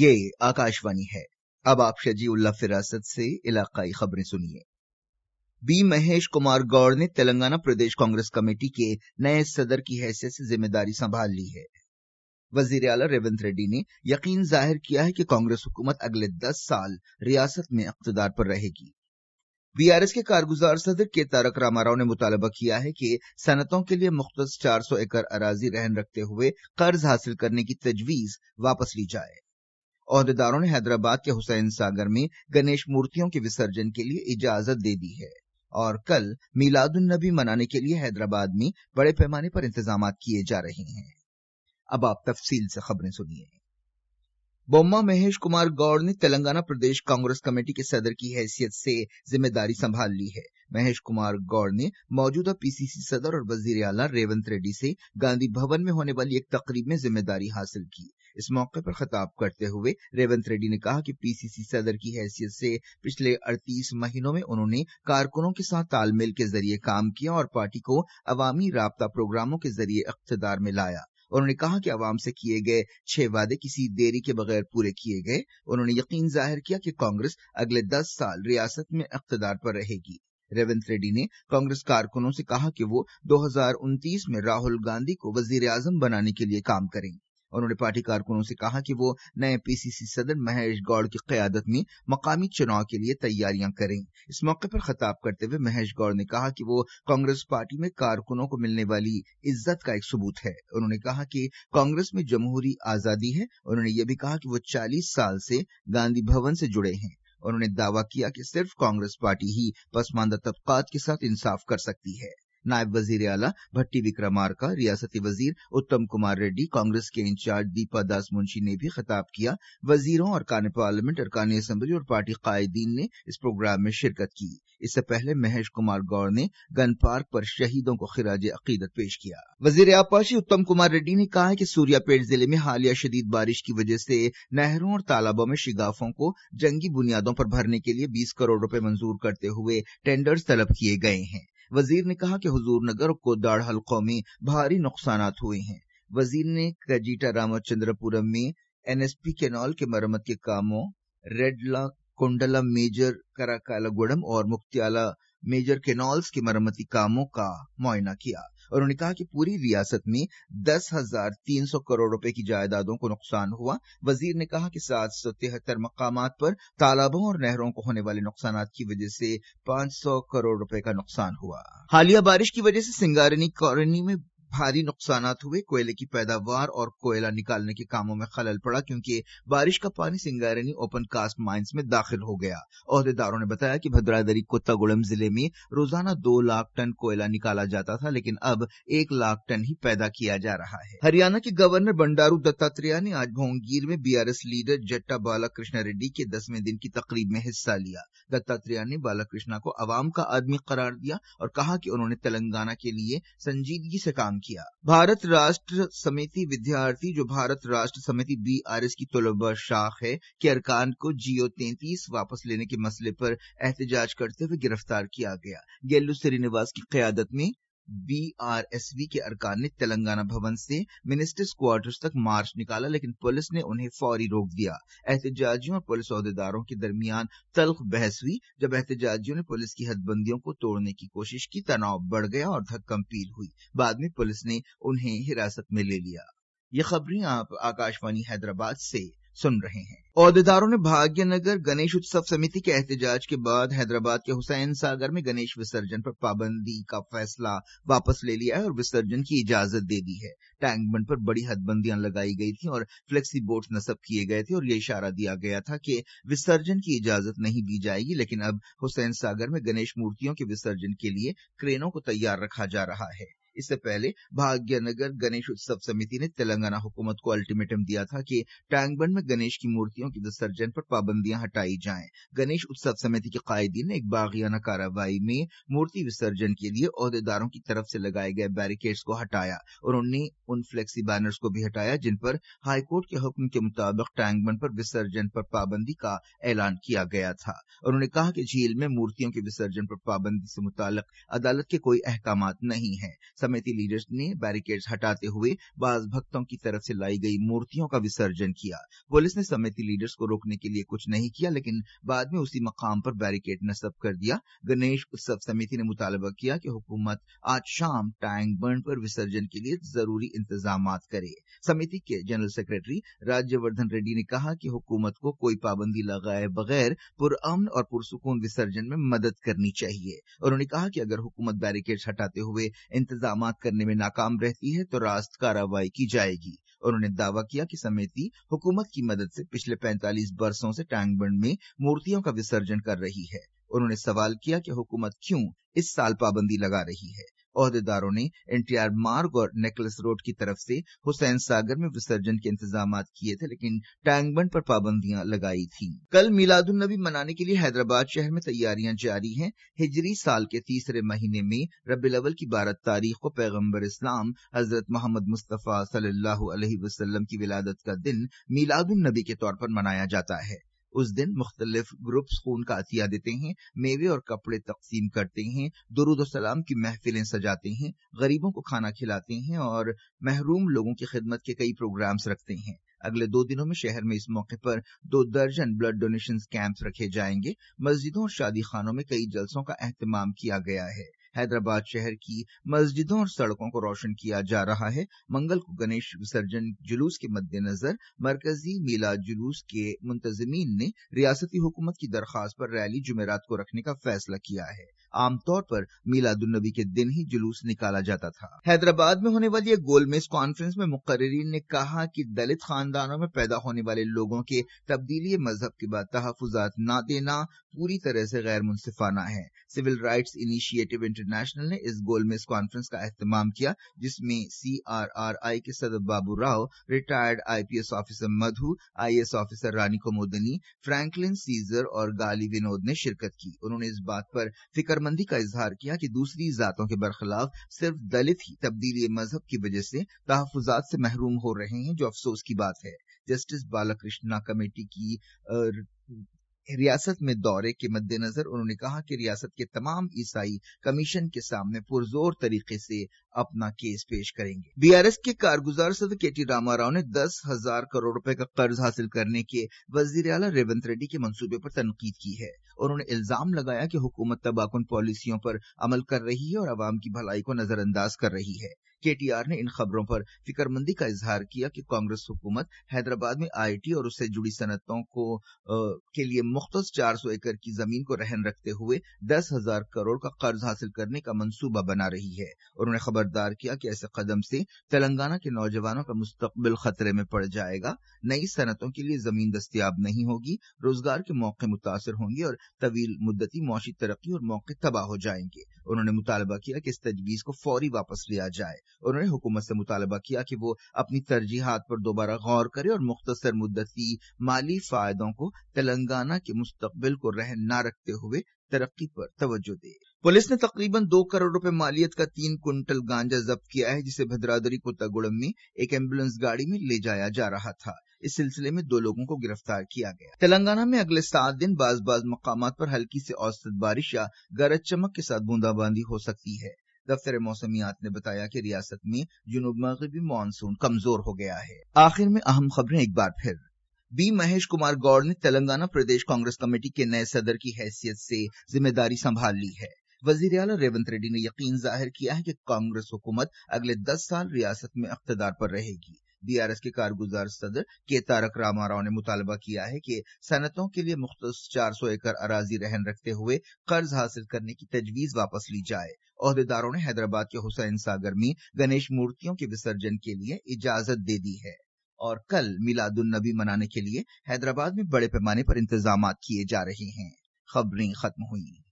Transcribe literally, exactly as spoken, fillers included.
ये आकाशवाणी है। अब आप शजीउल्लाह फिरासत से इलाकाई खबरें सुनिए। बी महेश कुमार गौड़ ने तेलंगाना प्रदेश कांग्रेस कमेटी के नए सदर की हैसियत से जिम्मेदारी संभाल ली है। वजीर आला रेवंत रेड्डी ने यकीन जाहिर किया है कि कांग्रेस हुकूमत अगले दस साल रियासत में इख्तिदार पर रहेगी। बीआरएस के कारगुजार सदर के तारक रामाराव ने मुतालबा किया है कि सनतों के लिए मुख्तस चार सौ एकड़ अराजी रहन रखते हुए कर्ज हासिल करने की तजवीज वापस ली जाए। ओहदेदारों ने हैदराबाद के हुसैन सागर में गणेश मूर्तियों के विसर्जन के लिए इजाजत दे दी है और कल मीलादुन नबी मनाने के लिए हैदराबाद में बड़े पैमाने पर इंतजाम किए जा रहे हैं। अब आप तफसील से खबरें सुनिए। बोम्मा महेश कुमार गौड़ ने तेलंगाना प्रदेश कांग्रेस कमेटी के सदर की हैसियत से जिम्मेदारी संभाल ली है। महेश कुमार गौड़ ने मौजूदा पीसीसी सदर और वजीर आला रेवंत रेड्डी से गांधी भवन में होने वाली एक तकरीब में जिम्मेदारी हासिल की। इस मौके पर खिताब करते हुए रेवंत रेड्डी ने कहा कि पीसीसी सदर की हैसियत से पिछले अड़तीस महीनों में उन्होंने कारकुनों के साथ तालमेल के जरिए काम किया और पार्टी को अवामी राब्ता प्रोग्रामों के जरिए इख्तिदार में लाया। उन्होंने कहा कि अवाम से किए गए छह वादे किसी देरी के बगैर पूरे किए गए। उन्होंने यकीन जाहिर किया कि कांग्रेस अगले दस साल रियासत में इख्तिदार पर रहेगी। रेवंत रेड्डी ने कांग्रेस कारकुनों से कहा कि वो दो हजार उनतीस में राहुल गांधी को वजीर आजम बनाने के लिए काम करें। उन्होंने पार्टी कारकुनों से कहा कि वो नए पीसीसी सदर महेश गौड़ की क़यादत में मकामी चुनाव के लिए तैयारियां करें। इस मौके पर खिताब करते हुए महेश गौड़ ने कहा कि वो कांग्रेस पार्टी में कारकुनों को मिलने वाली इज्जत का एक सबूत है। उन्होंने कहा कि कांग्रेस में जमहूरी आजादी है। उन्होंने ये भी कहा कि वो चालीस साल से गांधी भवन से जुड़े हैं। उन्होंने दावा किया कि सिर्फ कांग्रेस पार्टी ही पसमानदा तबकात के साथ इंसाफ कर सकती है। नायब वजीर आला भट्टी विक्रमार्का, रियासती वजीर उत्तम कुमार रेड्डी, कांग्रेस के इंचार्ज दीपा दास मुंशी ने भी खिताब किया। वजीरों, अरकान पार्लियामेंट, अरकान असेंबली और पार्टी कायदीन ने इस प्रोग्राम में शिरकत की। इससे पहले महेश कुमार गौड़ ने गन पार्क पर शहीदों को खिराज अकीदत पेश किया। वजीर आपाशी उत्तम कुमार रेड्डी ने कहा है कि सूर्यापेट जिले में हालिया शदीद बारिश की वजह से नहरों और तालाबों में शिगाफों को जंगी बुनियादों पर भरने के लिए बीस करोड़ रुपए मंजूर करते हुए टेंडर्स तलब किए गए हैं। वजीर ने कहा कि हुजूर नगर और कोदाड़ हलकों में भारी नुकसानात हुए हैं। वजीर ने कजीटा रामचंद्रपुरम में एनएसपी कैनाल के मरम्मत के कामों, रेडला कोंडला मेजर कराकालागुड़म और मुक्तियाला मेजर कैनाल्स के मरम्मती कामों का मुआयना किया। उन्होंने कहा कि पूरी रियासत में दस हजार तीन सौ करोड़ रुपए की जायदादों को नुकसान हुआ। वजीर ने कहा कि सात सौ तिहत्तर मकामात पर तालाबों और नहरों को होने वाले नुकसानात की वजह से पांच सौ करोड़ रुपए का नुकसान हुआ। हालिया बारिश की वजह से सिंगारनी कॉलोनी में भारी नुकसानात हुए। कोयले की पैदावार और कोयला निकालने के कामों में खलल पड़ा क्योंकि बारिश का पानी सिंगारनी ओपन कास्ट माइंस में दाखिल हो गया। ओहदेदारों ने बताया कि भद्रादरी कोत्तागुड़म जिले में रोजाना दो लाख टन कोयला निकाला जाता था, लेकिन अब एक लाख टन ही पैदा किया जा रहा है। हरियाणा के गवर्नर बंडारू दत्तात्रेय ने आज भोंगीर में बीआरएस लीडर जट्टा बाला कृष्णा रेड्डी के दसवें दिन की तकरीब में हिस्सा लिया। दत्तात्रेय ने बाला कृष्णा को अवाम का आदमी करार दिया और कहा कि उन्होंने तेलंगाना के लिए संजीदगी से काम किया। भारत राष्ट्र समिति विद्यार्थी, जो भारत राष्ट्र समिति बीआरएस की तलबा शाख है, के अरकान को जियो तैंतीस वापस लेने के मसले पर एहतजाज करते हुए गिरफ्तार किया गया। गेल्लू श्रीनिवास की क़यादत में बीआरएसवी के अरकान ने तेलंगाना भवन से मिनिस्टर्स क्वार्टर्स तक मार्च निकाला, लेकिन पुलिस ने उन्हें फौरी रोक दिया। एहतजाजियों और पुलिस ओहदेदारों के दरमियान तल्ख बहस हुई। जब एहतजाजियों ने पुलिस की हदबंदियों को तोड़ने की कोशिश की, तनाव बढ़ गया और धक्कम-पील हुई। बाद में पुलिस ने उन्हें हिरासत में ले लिया। ये खबरें आप आकाशवाणी हैदराबाद से सुन रहे हैं। ओहदेदारों ने भाग्यनगर गणेश उत्सव समिति के एहतजाज के बाद हैदराबाद के हुसैन सागर में गणेश विसर्जन पर पाबंदी का फैसला वापस ले लिया है और विसर्जन की इजाजत दे दी है। टैंक बंड पर बड़ी हदबंदियां लगाई गई थी और फ्लेक्सी बोर्ड नस्ब किए गए थे और ये इशारा दिया गया था कि विसर्जन की इजाजत नहीं दी जाएगी, लेकिन अब हुसैन सागर में गणेश मूर्तियों के विसर्जन के लिए क्रेनों को तैयार रखा जा रहा है। इससे पहले भाग्यनगर गणेश उत्सव समिति ने तेलंगाना हुकूमत को अल्टीमेटम दिया था कि टैंक बंड में गणेश की मूर्तियों के विसर्जन पर पाबंदियां हटाई जाएं। गणेश उत्सव समिति के कायदीन ने एक बागियाना कार्रवाई में मूर्ति विसर्जन के लिए ओहदेदारों की तरफ से लगाए गए बैरिकेड्स को हटाया। उन्होंने उन फ्लेक्सी बैनर्स को भी हटाया जिन पर हाईकोर्ट के हुक्म के मुताबिक टैंक बंड पर विसर्जन पर पाबंदी का ऐलान किया गया था। उन्होंने कहा कि झील में मूर्तियों के विसर्जन पर पाबंदी से मुताल्लिक अदालत के कोई अहकामात नहीं है। समिति लीडर्स ने बैरिकेड्स हटाते हुए बाज भक्तों की तरफ से लाई गई मूर्तियों का विसर्जन किया। पुलिस ने समिति लीडर्स को रोकने के लिए कुछ नहीं किया, लेकिन बाद में उसी मकाम पर बैरिकेड नस्ब कर दिया। गणेश उत्सव समिति ने मुतालबा किया कि हुकूमत आज शाम टैंक बंड पर विसर्जन के लिए जरूरी इंतजाम करे। समिति के जनरल सेक्रेटरी राज्यवर्धन रेड्डी ने कहा कि हुकूमत को कोई पाबंदी लगाए बगैर पुरअमन और पुरसुकून विसर्जन में मदद करनी चाहिए। उन्होंने कहा कि अगर हुकूमत बैरिकेड्स हटाते हुए इंतजाम करने में नाकाम रहती है तो रास्त कार्रवाई की जाएगी। उन्होंने दावा किया कि समिति हुकूमत की मदद से पिछले पैंतालीस बरसों से टैंक बंड में मूर्तियों का विसर्जन कर रही है। उन्होंने सवाल किया कि हुकूमत क्यों इस साल पाबंदी लगा रही है। ओहदेदारों ने एनटीआर मार्ग और नेकलेस रोड की तरफ से हुसैन सागर में विसर्जन के इंतजाम किए थे, लेकिन टैंक बंड पर पाबंदियां लगाई थीं। कल मिलादुन नबी मनाने के लिए हैदराबाद शहर में तैयारियां जारी हैं। हिजरी साल के तीसरे महीने में रबीउल अव्वल की बारह तारीख को पैगंबर इस्लाम हजरत मोहम्मद मुस्तफा सल्लल्लाहु अलैहि वसल्लम की विलादत का दिन मिलादुन नबी के तौर पर मनाया जाता है। उस दिन मुख्तलिफ ग्रुप्स खून का अतिया देते हैं, मेवे और कपड़े तकसीम करते हैं, दुरूद और सलाम की महफिलें सजाते हैं, गरीबों को खाना खिलाते हैं और महरूम लोगों की खिदमत के कई प्रोग्राम्स रखते हैं। अगले दो दिनों में शहर में इस मौके पर दो दर्जन ब्लड डोनेशन कैंप्स रखे जाएंगे। मस्जिदों और शादी खानों में कई जलसों का एहतमाम किया गया है। हैदराबाद शहर की मस्जिदों और सड़कों को रोशन किया जा रहा है। मंगल को गणेश विसर्जन जुलूस के मद्देनजर मरकजी मीलाद जुलूस के मुंतजिमीन ने रियासती हुकूमत की दरखास्त पर रैली जुमेरात को रखने का फैसला किया है। आमतौर पर मीलादुन नबी के दिन ही जुलूस निकाला जाता था। हैदराबाद में होने वाली एक गोलमेज कॉन्फ्रेंस में मुकर्रिरीन ने कहा कि दलित खानदानों में पैदा होने वाले लोगों के तब्दीली मजहब के बाद तहफुजात न देना पूरी तरह से गैर मुनसिफाना है। सिविल राइट्स इनिशिएटिव इंटरनेशनल ने इस गोलमेज कॉन्फ्रेंस का एहतमाम किया, जिसमें सी आर आर आई के Sadar Babu Rao, retired I P S officer Madhu, I A S officer Rani Kumudini, Franklin scissor और गाली विनोद ने शिरकत की। उन्होंने इस बात पर फिक्रमंदी का इजहार किया कि दूसरी जातों के बरखिलाफ सिर्फ दलित ही तब्दीली मजहब की वजह से तहफुजात से महरूम हो रहे हैं, जो अफसोस की बात है। जस्टिस बालाकृष्णा कमेटी की आ, रियासत में दौरे के मद्देनजर उन्होंने कहा कि रियासत के तमाम ईसाई कमीशन के सामने पुरजोर तरीके से अपना केस पेश करेंगे। बीआरएस के कारगुजार सदर के टी रामाराव ने दस हजार करोड़ रुपए का कर्ज हासिल करने के वजीर आला रेवंत रेड्डी के मंसूबे पर तनकीद की है। उन्होंने इल्जाम लगाया कि हुकूमत तबाकुन पॉलिसियों पर अमल कर रही है और अवाम की भलाई को नजरअंदाज कर रही है। केटीआर ने इन खबरों पर फिक्रमंदी का इजहार किया कि कांग्रेस हुकूमत हैदराबाद में आईटी और उससे जुड़ी सनतों को आ, के लिए मुख्तस चार सौ एकड़ की जमीन को रहन रखते हुए दस हजार करोड़ का कर्ज हासिल करने का मंसूबा बना रही है। उन्होंने खबरदार किया कि ऐसे कदम से तेलंगाना के नौजवानों का मुस्तकबिल खतरे में पड़ जाएगा। नई सनतों के लिए जमीन दस्तियाब नहीं होगी, रोजगार के मौके मुतासर होंगे और तवील मुद्दती मौशी तरक्की और मौके तबाह हो जाएंगे। उन्होंने मुतालबा किया कि इस तजवीज को फौरी वापस लिया जाए। उन्होंने हुकूमत से मुतालबा किया कि वो अपनी तरजीहात पर दोबारा गौर करे और मुख्तसर मुद्दती माली फायदों को तेलंगाना के मुस्तकबिल को रहन न रखते हुए तरक्की पर तवज्जो दे। पुलिस ने तकरीबन दो करोड़ रुपए मालियत का तीन कुंटल गांजा जब्त किया है, जिसे भद्रादरी कोत्तागुड़म में एक एम्बुलेंस गाड़ी में ले जाया जा रहा था। इस सिलसिले में दो लोगों को गिरफ्तार किया गया। तेलंगाना में अगले सात दिन बाज बाज मकामात पर हल्की से औसत बारिश या गरज चमक के साथ बूंदाबांदी हो सकती है। दफ्तर मौसमियात ने बताया कि रियासत में जुनूब मगरिबी मानसून कमजोर हो गया है। आखिर में अहम खबरें एक बार फिर। बी महेश कुमार गौड़ ने तेलंगाना प्रदेश कांग्रेस कमेटी के नए सदर की हैसियत से जिम्मेदारी संभाल ली है। वजीर आला रेवंत रेड्डी ने यकीन जाहिर किया है कि कांग्रेस हुकूमत अगले दस साल रियासत में इख्तिदार पर रहेगी। बीआरएस के कारगुजार सदर के तारक रामाराव ने मुतालबा किया है कि सनतों के लिए मुख्तस चार सौ एकड़ अराजी रहन रखते हुए कर्ज हासिल करने की तजवीज वापस ली जाए। ओहदेदारों ने हैदराबाद के हुसैन सागर में गणेश मूर्तियों के विसर्जन के लिए इजाजत दे दी है। और कल मिलादुन नबी मनाने के लिए हैदराबाद में बड़े पैमाने पर इंतजाम किए जा रहे हैं। खबरें खत्म हुई।